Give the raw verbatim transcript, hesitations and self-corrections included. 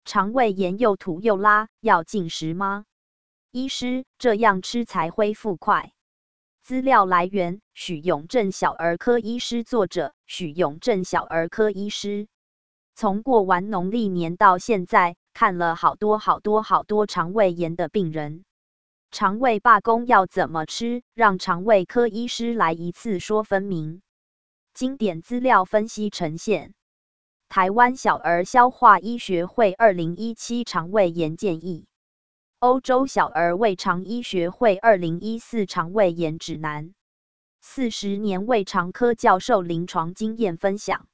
肠胃炎又吐又拉，要禁食吗？医师，这样吃才恢复快。资料来源：许永正小儿科医师，作者：许永正小儿科医师。从过完农历年到现在，看了好多好多好多肠胃炎的病人。肠胃罢工要怎么吃？让肠胃科医师来一次说分明。经典资料分析呈现。台湾小儿消化医学会二零一七肠胃炎建议。欧洲小儿胃肠医学会二零一四肠胃炎指南。四十年胃肠科教授临床经验分享。